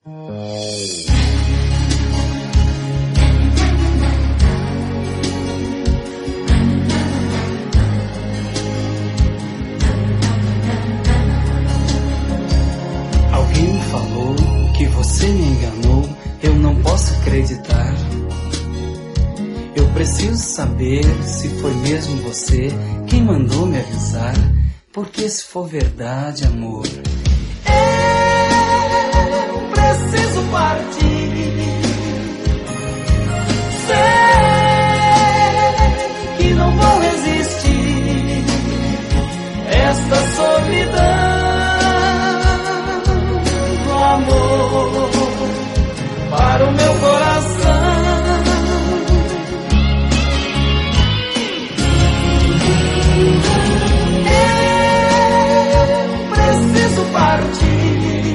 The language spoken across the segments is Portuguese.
Alguém me falou que você me enganou, eu não posso acreditar. Eu preciso saber se foi mesmo você quem mandou me avisar, porque se for verdade, amor, eu preciso partir. Sei que não vou resistir esta solidão do amor para o meu coração. Partir.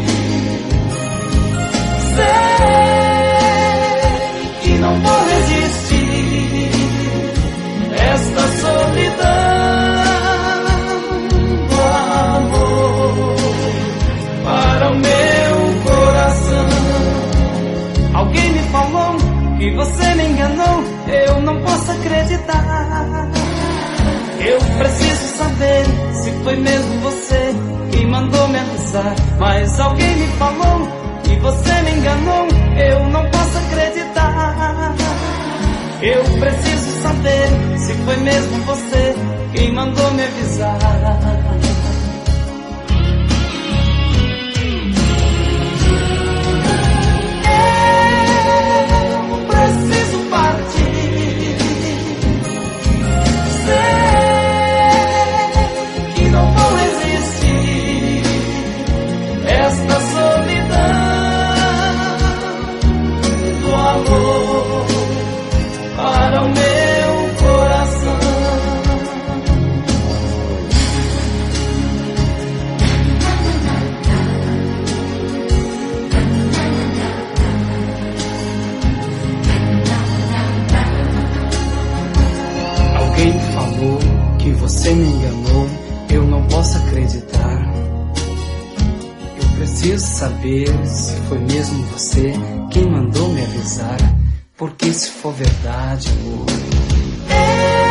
Sei que não vou resistir esta solidão do amor para o meu coração. Alguém me falou que você me enganou, eu não posso acreditar. Eu preciso saber se foi mesmo você quem mandou me avisar. Mas alguém me falou que você me enganou, eu não posso acreditar. Eu preciso saber se foi mesmo você quem mandou me avisar. Eu preciso partir. Sei que não vou resistir esta solidão do amor para o meu coração. alguém me falou que você me enganou, eu não posso acreditar. Eu preciso saber se foi mesmo você quem mandou me avisar, porque se for verdade, amor,